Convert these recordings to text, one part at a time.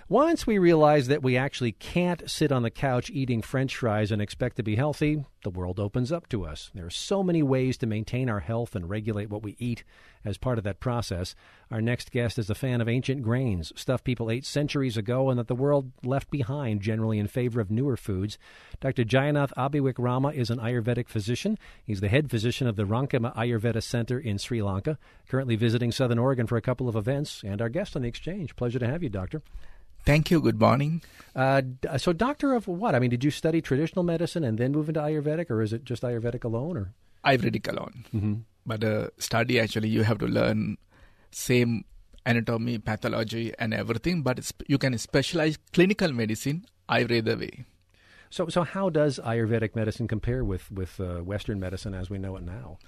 Once we realize that we actually can't sit on the couch eating French fries and expect to be healthy, the world opens up to us. There are so many ways to maintain our health and regulate what we eat as part of that process. Our next guest is a fan of ancient grains, stuff people ate centuries ago and that the world left behind, generally in favor of newer foods. Dr. Jayanath Abiwikrama is an Ayurvedic physician. He's the head physician of the Rankama Ayurveda Center in Sri Lanka, currently visiting Southern Oregon for a couple of events, and our guest on the exchange. Pleasure to have you, Doctor. Thank you. Good morning. So doctor of what? I mean, did you study traditional medicine and then move into Ayurvedic, or is it just Ayurvedic alone? Or Ayurvedic alone. Mm-hmm. But study, actually, you have to learn same anatomy, pathology, and everything. But you can specialize clinical medicine Ayurveda way. So how does Ayurvedic medicine compare with Western medicine as we know it now?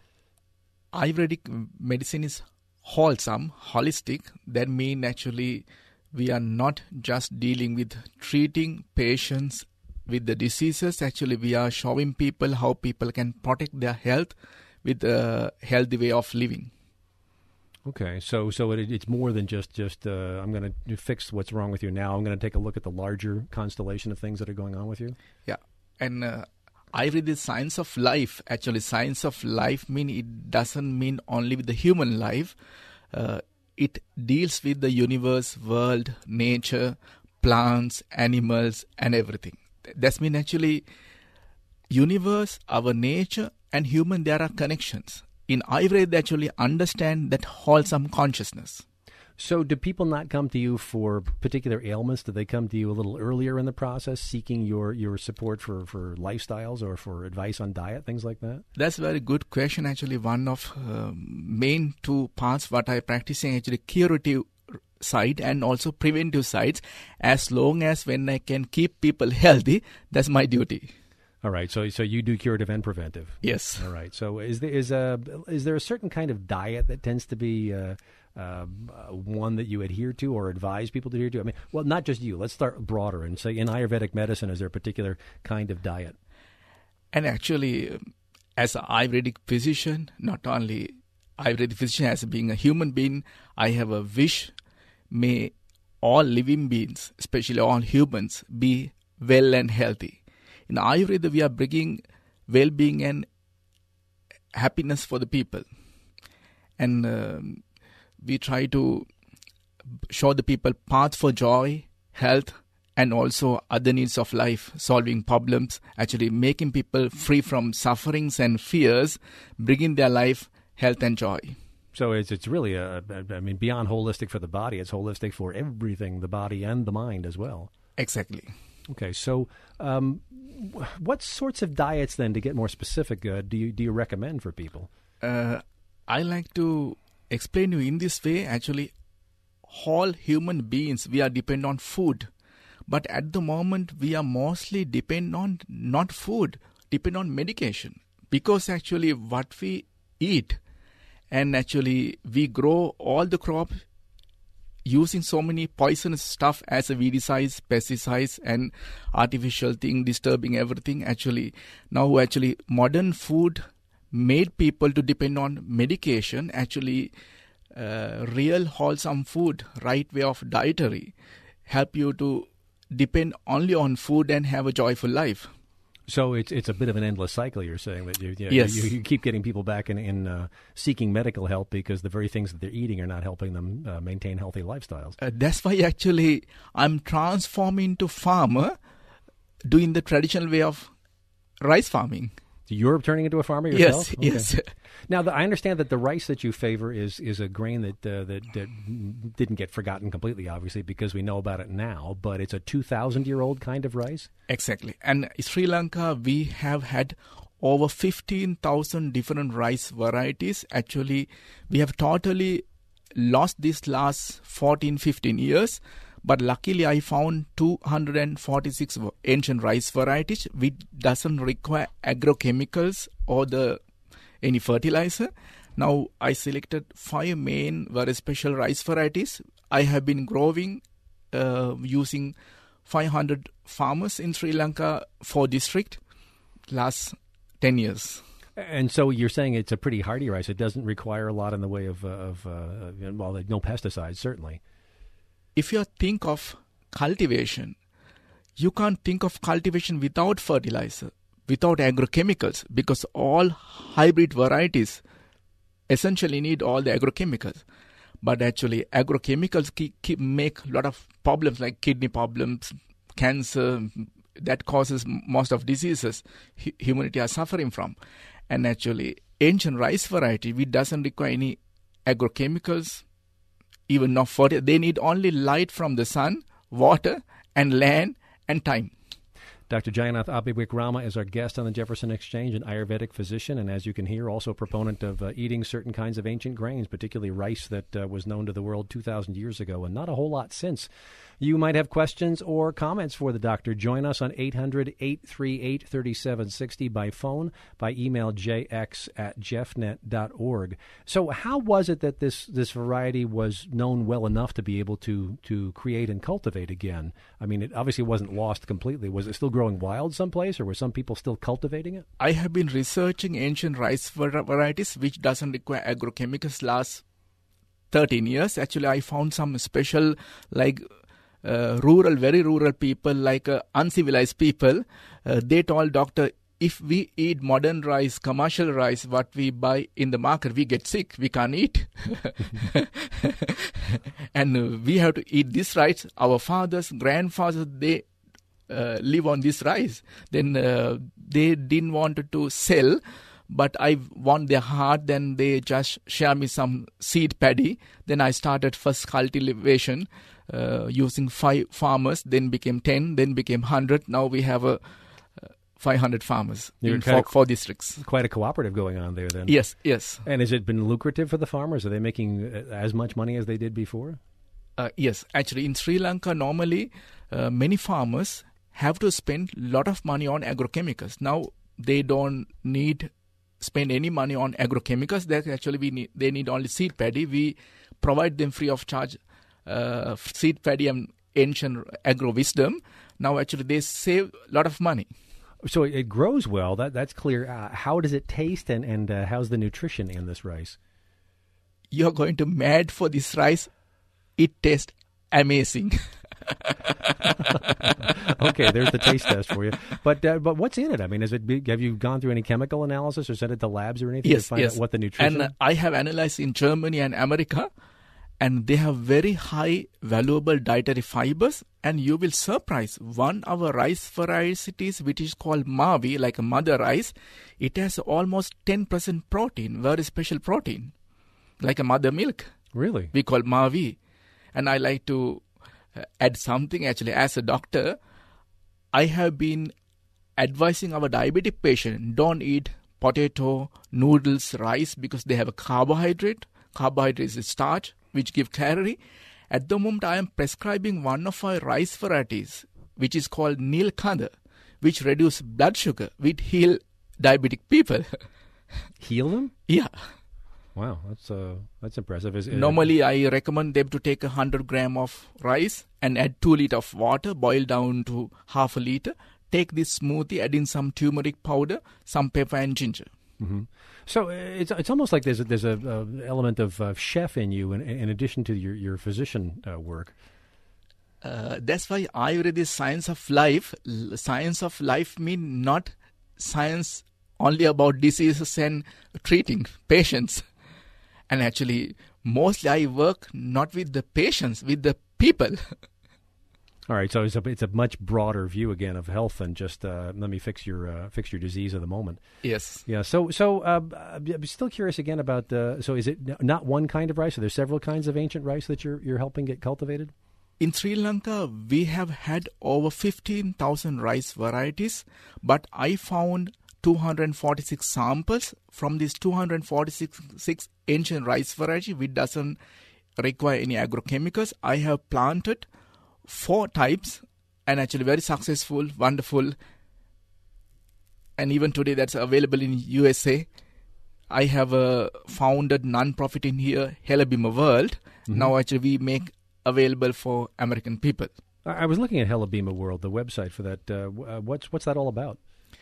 Ayurvedic medicine is wholesome, holistic. That means actually we are not just dealing with treating patients with the diseases. Actually, we are showing people how people can protect their health with a healthy way of living. Okay, so it's more than just I'm going to fix what's wrong with you now. I'm going to take a look at the larger constellation of things that are going on with you. Yeah, and Ayurveda is science of life. Actually, science of life it doesn't mean only with the human life. It deals with the universe, world, nature, plants, animals, and everything. That means actually universe, our nature, and human, there are connections. In Ayurveda, they actually understand that wholesome consciousness. So do people not come to you for particular ailments? Do they come to you a little earlier in the process, seeking your support for lifestyles or for advice on diet, things like that? That's a very good question. Actually, one of main two parts what I practicing actually curative side and also preventive sides. As long as when I can keep people healthy, that's my duty. All right, so you do curative and preventive. Yes. All right. So is there a certain kind of diet that tends to be one that you adhere to or advise people to adhere to? I mean, well, not just you. Let's start broader and say in Ayurvedic medicine, is there a particular kind of diet? And actually, as an Ayurvedic physician, not only Ayurvedic physician, as being a human being, I have a wish: may all living beings, especially all humans, be well and healthy. In Ayurveda, we are bringing well-being and happiness for the people. And we try to show the people paths for joy, health, and also other needs of life, solving problems, actually making people free from sufferings and fears, bringing their life health and joy. So it's really, beyond holistic for the body, it's holistic for everything, the body and the mind as well. Exactly. Okay, so what sorts of diets then, to get more specific, do you recommend for people? I like to explain to you in this way. Actually, all human beings, we are dependent on food. But at the moment, we are mostly dependent on not food, depend on medication. Because actually what we eat, and actually we grow all the crops using so many poisonous stuff as a weedicides, pesticides, and artificial thing, disturbing everything. Actually, now modern food made people to depend on medication. Actually, real wholesome food, right way of dietary, help you to depend only on food and have a joyful life. So it's a bit of an endless cycle. You're saying that yes. you keep getting people back in seeking medical help because the very things that they're eating are not helping them maintain healthy lifestyles. That's why actually I'm transforming to farmer, doing the traditional way of rice farming. So you're turning into a farmer yourself? Yes, okay. Yes. Now, I understand that the rice that you favor is a grain that didn't get forgotten completely, obviously, because we know about it now, but it's a 2,000-year-old kind of rice? Exactly. And in Sri Lanka, we have had over 15,000 different rice varieties. Actually, we have totally lost this last 14, 15 years. But luckily, I found 246 ancient rice varieties which doesn't require agrochemicals or any fertilizer. Now, I selected 5 main very special rice varieties. I have been growing using 500 farmers in Sri Lanka, 4 districts, last 10 years. And so you're saying it's a pretty hardy rice. It doesn't require a lot in the way of no pesticides, certainly. If you think of cultivation. You can't think of cultivation without fertilizer, without agrochemicals, because all hybrid varieties essentially need all the agrochemicals. But actually, agrochemicals make a lot of problems like kidney problems, cancer, that causes most of diseases humanity are suffering from. And actually, ancient rice variety, which doesn't require any agrochemicals, even not fertilizer. They need only light from the sun, water, and land, and time. Dr. Jayanath Abiwikrama is our guest on the Jefferson Exchange, an Ayurvedic physician, and as you can hear, also a proponent of eating certain kinds of ancient grains, particularly rice that was known to the world 2,000 years ago, and not a whole lot since. You might have questions or comments for the doctor. Join us on 800-838-3760 by phone, by email jx@jeffnet.org. So how was it that this variety was known well enough to be able to create and cultivate again? I mean, it obviously wasn't lost completely. Was it still growing wild someplace, or were some people still cultivating it? I have been researching ancient rice varieties which doesn't require agrochemicals last 13 years. Actually, I found some special, like very rural people, like uncivilized people. They told doctor, if we eat modern rice, commercial rice, what we buy in the market, we get sick. We can't eat. And we have to eat this rice. Our fathers, grandfathers, they live on this rice. Then they didn't want to sell, but I won their heart. Then they just share me some seed paddy. Then I started first cultivation using 5 farmers, then became 10, then became 100. Now we have 500 farmers in 4 districts. Quite a cooperative going on there then. Yes. And has it been lucrative for the farmers? Are they making as much money as they did before? Yes. Actually, in Sri Lanka, normally many farmers have to spend a lot of money on agrochemicals. Now they don't spend any money on agrochemicals. They need only seed paddy. We provide them free of charge seed paddy and ancient agro wisdom. Now actually they save a lot of money. So it grows well. That's clear. How does it taste, and how's the nutrition in this rice? You're going to mad for this rice. It tastes amazing. Okay, there's the taste test for you. But what's in it? I mean, have you gone through any chemical analysis or sent it to labs or anything to find out what the nutrition? And I have analyzed in Germany and America, and they have very high valuable dietary fibers. And you will surprise, one of our rice varieties, which is called Mavi, like a mother rice, it has almost 10% protein, very special protein, like a mother milk. Really? We call Mavi. And I like to add something. Actually, as a doctor, I have been advising our diabetic patient, don't eat potato, noodles, rice, because they have a carbohydrate. Carbohydrate is starch, which give calorie. At the moment, I am prescribing one of our rice varieties, which is called Nilkanda, which reduce blood sugar, which heal diabetic people. Heal them? Yeah. Wow, that's impressive. Normally, I recommend them to take 100 grams of rice and add 2 liters of water, boil down to half a liter. Take this smoothie, add in some turmeric powder, some pepper and ginger. Mm-hmm. So it's almost like there's a element of chef in you, in addition to your physician work. That's why Ayurveda is science of life. Science of life means not science only about diseases and treating patients. And actually, mostly I work not with the patients, with the people. All right, so it's a much broader view again of health than just let me fix your disease of the moment. Yes. Yeah. So I'm still curious again about so is it not one kind of rice? Are there several kinds of ancient rice that you're helping get cultivated? In Sri Lanka, we have had over 15,000 rice varieties, but I found 246 samples from these 246 ancient rice variety, which doesn't require any agrochemicals. I have planted 4 types, and actually very successful, wonderful. And even today that's available in USA. I have founded non-profit in here, Helabima World. Mm-hmm. Now actually we make available for American people. I was looking at Helabima World, the website for that. What's that all about?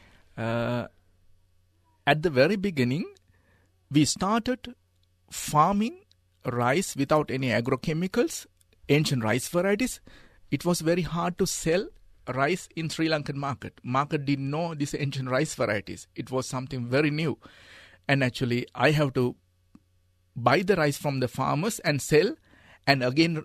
At the very beginning, we started farming rice without any agrochemicals, ancient rice varieties. it was very hard to sell rice in Sri Lankan market. Market didn't know these ancient rice varieties. It was something very new. And actually, I have to buy the rice from the farmers and sell, and again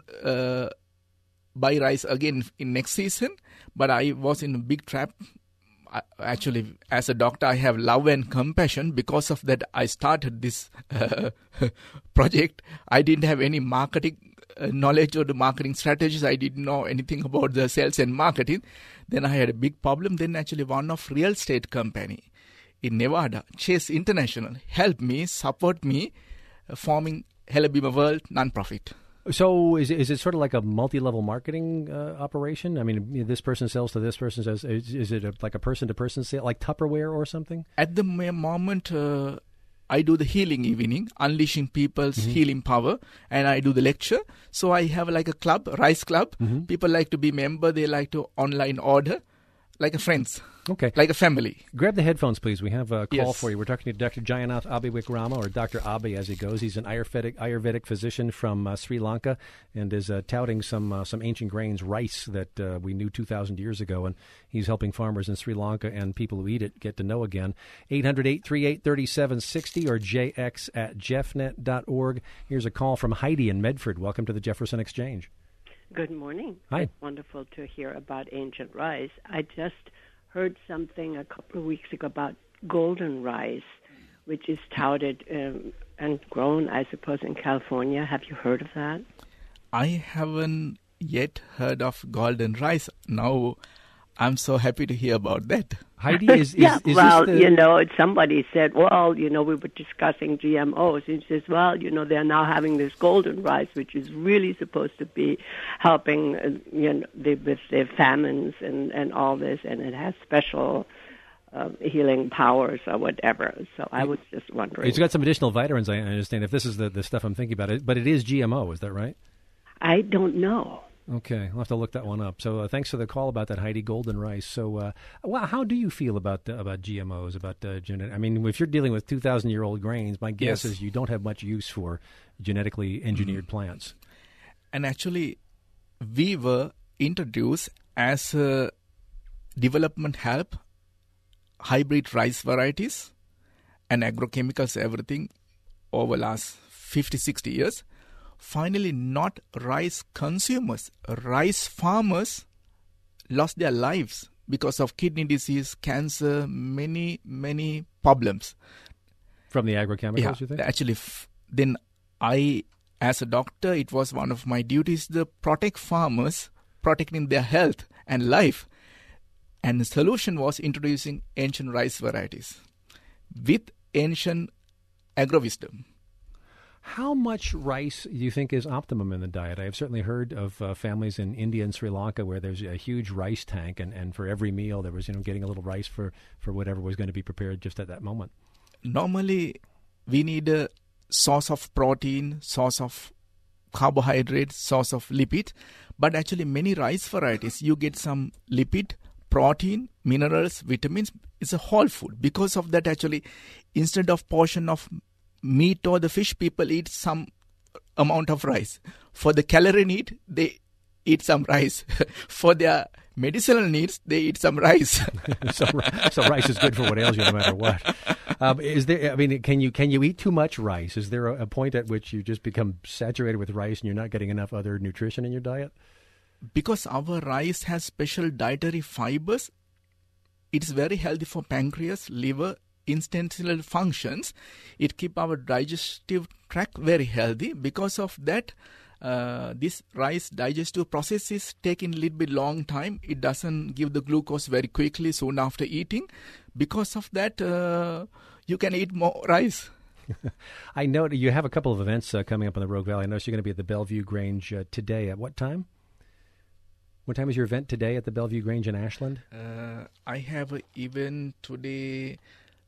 buy rice again in next season. But I was in a big trap. Actually, as a doctor, I have love and compassion. Because of that, I started this project. I didn't have any marketing knowledge or the marketing strategies. I didn't know anything about the sales and marketing. Then I had a big problem. Then actually one of real estate company in Nevada, Chase International, helped me, support me, forming Helabima World non-profit. So is it sort of like a multi-level marketing operation? I mean, this person sells to this person. Is it like a person-to-person sale, like Tupperware or something? At the moment, I do the healing evening, unleashing people's healing power, and I do the lecture. So I have like a club, Rice Club. People like to be member. They like to online order, like a friends. Okay. Like a family. Grab the headphones, please. We have a call for you. We're talking to Dr. Jayanath Abiwikrama, or Dr. Abi as he goes. He's an Ayurvedic physician from Sri Lanka, and is touting some ancient grains, rice, that we knew 2,000 years ago. And he's helping farmers in Sri Lanka and people who eat it get to know again. 800-838-3760 or jx@jeffnet.org. Here's a call from Heidi in Medford. Welcome to the Jefferson Exchange. Good morning. Hi. It's wonderful to hear about ancient rice. I just heard something a couple of weeks ago about golden rice, which is touted and grown, I suppose, in California. Have you heard of that? I haven't yet heard of golden rice. Now, I'm so happy to hear about that. Heidi, is well, this the... somebody said, well, we were discussing GMOs. And she says, well, they're now having this golden rice, which is really supposed to be helping, with their famines and all this, and it has special healing powers or whatever. So I was just wondering. It's got some additional vitamins, I understand, if this is the stuff I'm thinking about. But it is GMO, is that right? I don't know. Okay, I'll have to look that one up. So thanks for the call about that, Heidi. Golden rice. So how do you feel about GMOs, about genetic? I mean, if you're dealing with 2,000-year-old grains, my guess is you don't have much use for genetically engineered plants. And actually, we were introduced as a development help, hybrid rice varieties and agrochemicals, everything over last 50, 60 years. Finally, not rice consumers, rice farmers lost their lives because of kidney disease, cancer, many, many problems. From the agrochemicals, you think? Actually, then I, as a doctor, it was one of my duties to protect farmers, protecting their health and life. And the solution was introducing ancient rice varieties with ancient agrowisdom. How much rice do you think is optimum in the diet? I have certainly heard of families in India and Sri Lanka where there's a huge rice tank, and for every meal there was getting a little rice for whatever was going to be prepared just at that moment. Normally, we need a source of protein, source of carbohydrate, source of lipid. But actually, many rice varieties, you get some lipid, protein, minerals, vitamins. It's a whole food. Because of that, actually, instead of portion of meat or the fish, people eat some amount of rice. For the calorie need, they eat some rice. For their medicinal needs, they eat some rice. so rice is good for what ails you, no matter what. Can you eat too much rice? Is there a point at which you just become saturated with rice and you're not getting enough other nutrition in your diet? Because our rice has special dietary fibers, it's very healthy for pancreas, liver, intestinal functions. It keeps our digestive tract very healthy. Because of that, this rice digestive process is taking a little bit long time. It doesn't give the glucose very quickly soon after eating. Because of that, you can eat more rice. I know you have a couple of events coming up in the Rogue Valley. I noticed you're going to be at the Bellevue Grange today. At what time? What time is your event today at the Bellevue Grange in Ashland? I have an event today,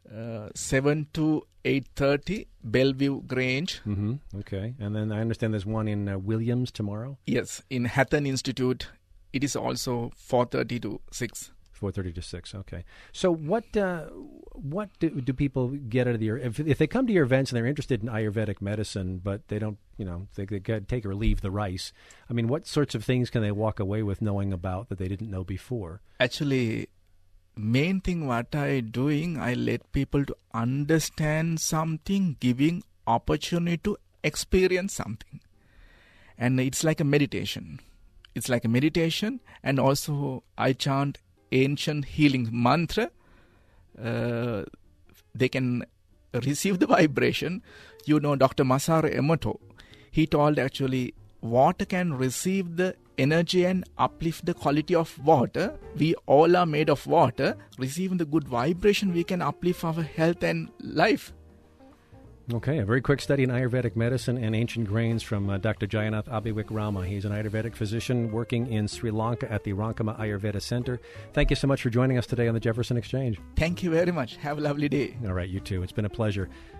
7 to 8:30, Bellevue Grange. Mm-hmm. Okay. And then I understand there's one in Williams tomorrow? Yes, in Hatton Institute. It is also 4:30 to 6. 4:30 to 6. Okay. So what do people get out of your if they come to your events and they're interested in Ayurvedic medicine, but they don't, they take or leave the rice? I mean, what sorts of things can they walk away with knowing about that they didn't know before? Actually, main thing what I doing, I let people to understand something, giving opportunity to experience something. And it's like a meditation. And also I chant ancient healing mantra. They can receive the vibration. Dr. Masaru Emoto, he told actually water can receive the energy and uplift the quality of water. We all are made of water. Receiving the good vibration, we can uplift our health and life. Okay, a very quick study in Ayurvedic medicine and ancient grains from Dr. Jayanath Abhiwikrama. He's an Ayurvedic physician working in Sri Lanka at the Rankama Ayurveda Center. Thank you so much for joining us today on the Jefferson Exchange. Thank you very much. Have a lovely day. All right, you too. It's been a pleasure.